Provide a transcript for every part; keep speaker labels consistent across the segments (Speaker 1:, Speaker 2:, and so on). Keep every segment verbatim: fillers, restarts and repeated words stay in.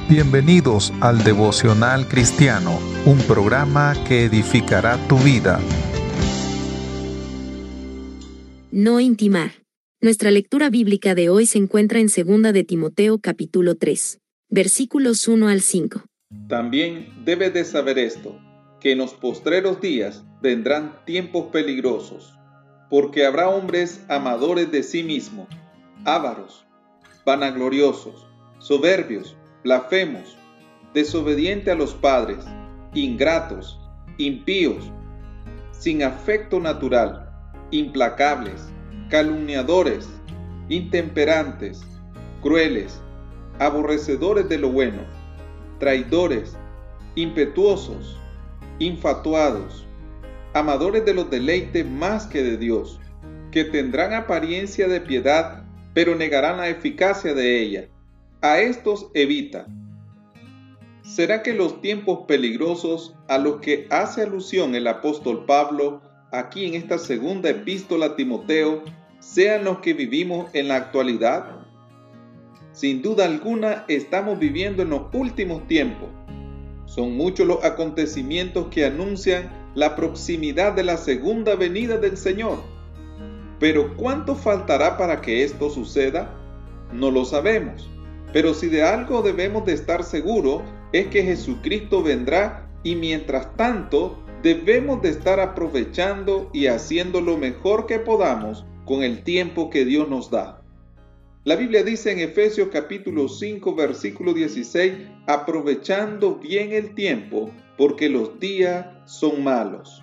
Speaker 1: Bienvenidos al Devocional Cristiano, un programa que edificará tu vida.
Speaker 2: No intimar. Nuestra lectura bíblica de hoy se encuentra en segunda de Timoteo capítulo tres, versículos uno al cinco.
Speaker 3: También debes de saber esto, que en los postreros días vendrán tiempos peligrosos, porque habrá hombres amadores de sí mismos, ávaros, vanagloriosos, soberbios, blasfemos, desobedientes a los padres, ingratos, impíos, sin afecto natural, implacables, calumniadores, intemperantes, crueles, aborrecedores de lo bueno, traidores, impetuosos, infatuados, amadores de los deleites más que de Dios, que tendrán apariencia de piedad, pero negarán la eficacia de ella. A estos evita. ¿Será que los tiempos peligrosos a los que hace alusión el apóstol Pablo aquí en esta segunda epístola a Timoteo sean los que vivimos en la actualidad? Sin duda alguna estamos viviendo en los últimos tiempos. Son muchos los acontecimientos que anuncian la proximidad de la segunda venida del Señor. Pero ¿cuánto faltará para que esto suceda? No lo sabemos. Pero si de algo debemos de estar seguros es que Jesucristo vendrá y mientras tanto debemos de estar aprovechando y haciendo lo mejor que podamos con el tiempo que Dios nos da. La Biblia dice en Efesios capítulo cinco versículo dieciséis, aprovechando bien el tiempo porque los días son malos.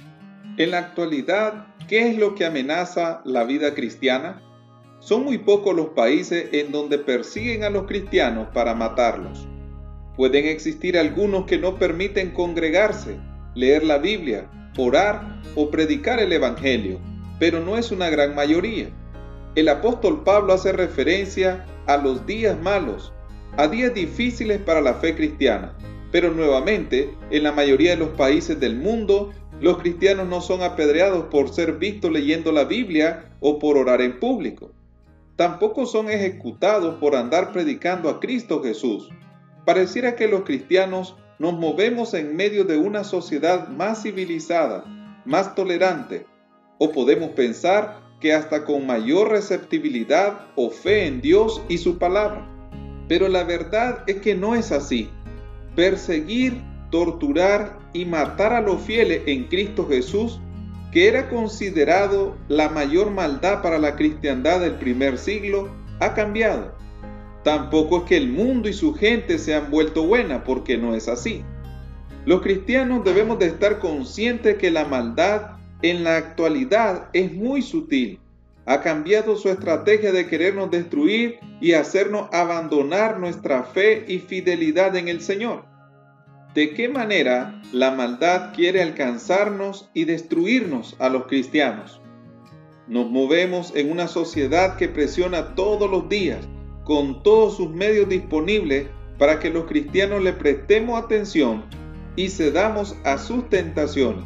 Speaker 3: En la actualidad, ¿qué es lo que amenaza la vida cristiana? Son muy pocos los países en donde persiguen a los cristianos para matarlos. Pueden existir algunos que no permiten congregarse, leer la Biblia, orar o predicar el Evangelio, pero no es una gran mayoría. El apóstol Pablo hace referencia a los días malos, a días difíciles para la fe cristiana, pero nuevamente, en la mayoría de los países del mundo, los cristianos no son apedreados por ser vistos leyendo la Biblia o por orar en público. Tampoco son ejecutados por andar predicando a Cristo Jesús. Pareciera que los cristianos nos movemos en medio de una sociedad más civilizada, más tolerante, o podemos pensar que hasta con mayor receptibilidad o fe en Dios y su palabra. Pero la verdad es que no es así. Perseguir, torturar y matar a los fieles en Cristo Jesús, que era considerado la mayor maldad para la cristiandad del primer siglo, ha cambiado. Tampoco es que el mundo y su gente se han vuelto buena, porque no es así. Los cristianos debemos de estar conscientes que la maldad en la actualidad es muy sutil. Ha cambiado su estrategia de querernos destruir y hacernos abandonar nuestra fe y fidelidad en el Señor. ¿De qué manera la maldad quiere alcanzarnos y destruirnos a los cristianos? Nos movemos en una sociedad que presiona todos los días, con todos sus medios disponibles, para que los cristianos le prestemos atención y cedamos a sus tentaciones.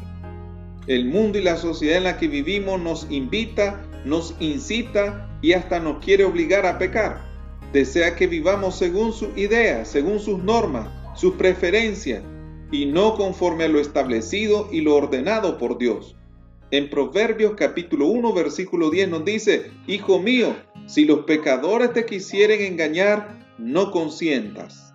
Speaker 3: El mundo y la sociedad en la que vivimos nos invita, nos incita y hasta nos quiere obligar a pecar. Desea que vivamos según sus ideas, según sus normas, sus preferencias, y no conforme a lo establecido y lo ordenado por Dios. En Proverbios capítulo uno versículo diez nos dice, Hijo mío, si los pecadores te quisieren engañar, no consientas.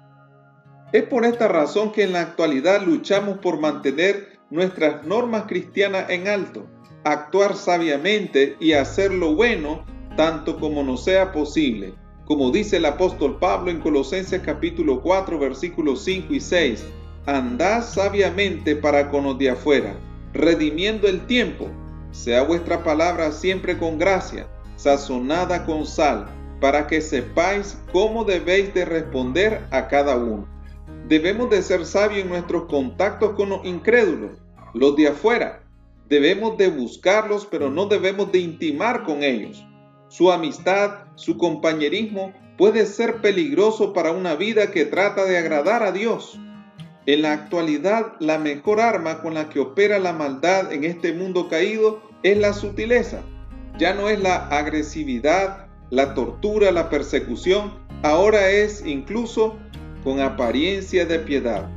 Speaker 3: Es por esta razón que en la actualidad luchamos por mantener nuestras normas cristianas en alto, actuar sabiamente y hacer lo bueno tanto como nos sea posible. Como dice el apóstol Pablo en Colosenses capítulo cuatro, versículos cinco y seis, andad sabiamente para con los de afuera, redimiendo el tiempo. Sea vuestra palabra siempre con gracia, sazonada con sal, para que sepáis cómo debéis de responder a cada uno. Debemos de ser sabios en nuestros contactos con los incrédulos, los de afuera. Debemos de buscarlos, pero no debemos de intimar con ellos. Su amistad, su compañerismo puede ser peligroso para una vida que trata de agradar a Dios. En la actualidad, la mejor arma con la que opera la maldad en este mundo caído es la sutileza. Ya no es la agresividad, la tortura, la persecución, ahora es incluso con apariencia de piedad.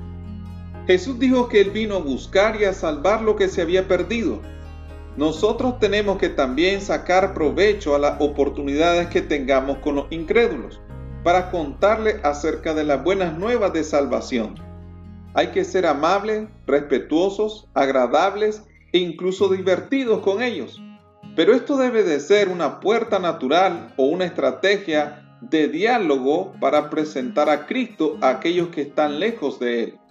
Speaker 3: Jesús dijo que Él vino a buscar y a salvar lo que se había perdido. Nosotros tenemos que también sacar provecho a las oportunidades que tengamos con los incrédulos para contarles acerca de las buenas nuevas de salvación. Hay que ser amables, respetuosos, agradables e incluso divertidos con ellos. Pero esto debe de ser una puerta natural o una estrategia de diálogo para presentar a Cristo a aquellos que están lejos de Él.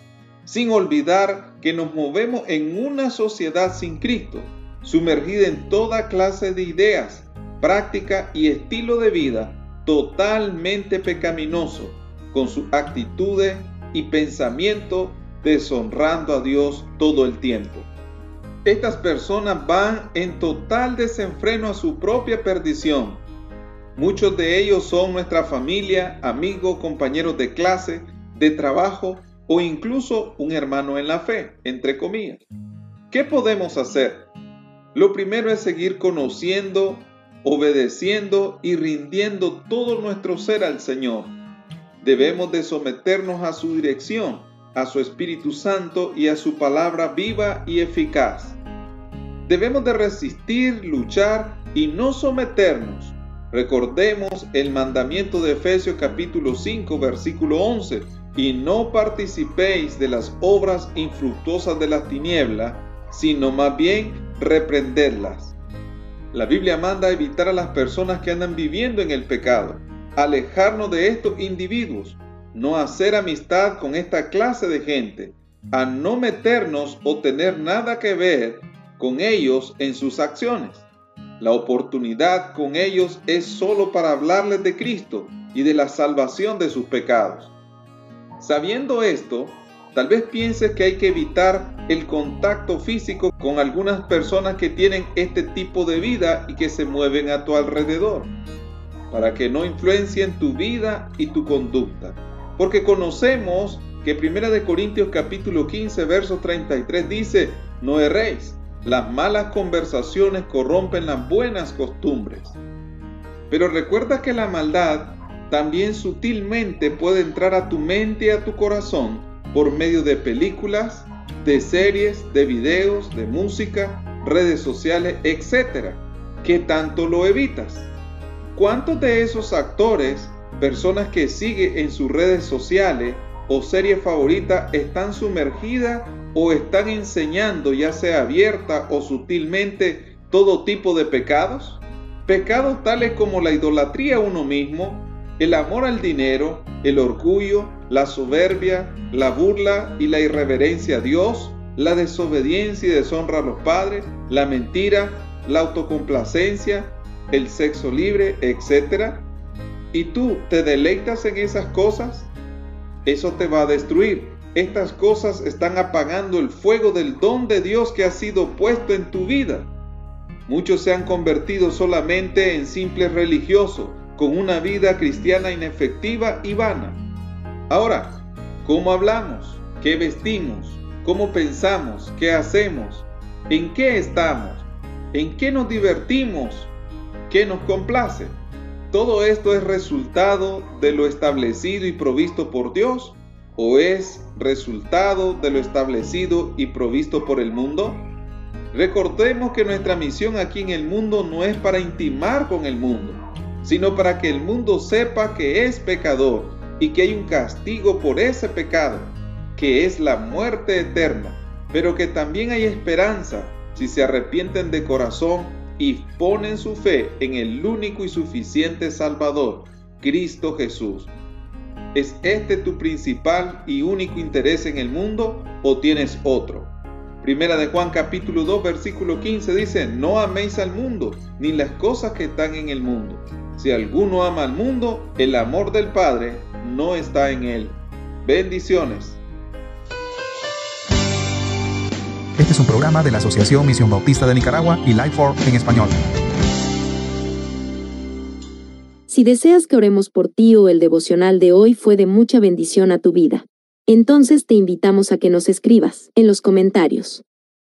Speaker 3: Sin olvidar que nos movemos en una sociedad sin Cristo, sumergida en toda clase de ideas, práctica y estilo de vida totalmente pecaminoso, con sus actitudes y pensamientos deshonrando a Dios todo el tiempo. Estas personas van en total desenfreno a su propia perdición. Muchos de ellos son nuestra familia, amigos, compañeros de clase, de trabajo o incluso un hermano en la fe, entre comillas. ¿Qué podemos hacer? Lo primero es seguir conociendo, obedeciendo y rindiendo todo nuestro ser al Señor. Debemos de someternos a su dirección, a su Espíritu Santo y a su palabra viva y eficaz. Debemos de resistir, luchar y no someternos. Recordemos el mandamiento de Efesios capítulo cinco, versículo once, y no participéis de las obras infructuosas de las tinieblas, sino más bien reprendedlas. La Biblia manda a evitar a las personas que andan viviendo en el pecado, alejarnos de estos individuos, no hacer amistad con esta clase de gente, a no meternos o tener nada que ver con ellos en sus acciones. La oportunidad con ellos es solo para hablarles de Cristo y de la salvación de sus pecados. Sabiendo esto, tal vez pienses que hay que evitar el contacto físico con algunas personas que tienen este tipo de vida y que se mueven a tu alrededor, para que no influencien tu vida y tu conducta. Porque conocemos que primera de Corintios capítulo quince, verso treinta y tres dice: no erréis, las malas conversaciones corrompen las buenas costumbres. Pero recuerda que la maldad también sutilmente puede entrar a tu mente y a tu corazón por medio de películas, de series, de videos, de música, redes sociales, etcétera. ¿Qué tanto lo evitas? ¿Cuántos de esos actores, personas que siguen en sus redes sociales o series favoritas están sumergidas o están enseñando, ya sea abierta o sutilmente, todo tipo de pecados? Pecados tales como la idolatría a uno mismo, el amor al dinero, el orgullo, la soberbia, la burla y la irreverencia a Dios, la desobediencia y deshonra a los padres, la mentira, la autocomplacencia, el sexo libre, etcétera. ¿Y tú te deleitas en esas cosas? Eso te va a destruir. Estas cosas están apagando el fuego del don de Dios que ha sido puesto en tu vida. Muchos se han convertido solamente en simples religiosos, con una vida cristiana inefectiva y vana. Ahora, ¿cómo hablamos? ¿Qué vestimos? ¿Cómo pensamos? ¿Qué hacemos? ¿En qué estamos? ¿En qué nos divertimos? ¿Qué nos complace? ¿Todo esto es resultado de lo establecido y provisto por Dios? ¿O es resultado de lo establecido y provisto por el mundo? Recordemos que nuestra misión aquí en el mundo no es para intimar con el mundo, sino para que el mundo sepa que es pecador y que hay un castigo por ese pecado, que es la muerte eterna, pero que también hay esperanza si se arrepienten de corazón y ponen su fe en el único y suficiente Salvador, Cristo Jesús. ¿Es este tu principal y único interés en el mundo o tienes otro? Primera de Juan capítulo dos versículo quince dice: no améis al mundo, ni las cosas que están en el mundo. Si alguno ama al mundo, el amor del Padre no está en él. Bendiciones.
Speaker 1: Este es un programa de la Asociación Misión Bautista de Nicaragua y Life for en español.
Speaker 2: Si deseas que oremos por ti o el devocional de hoy fue de mucha bendición a tu vida, entonces te invitamos a que nos escribas en los comentarios.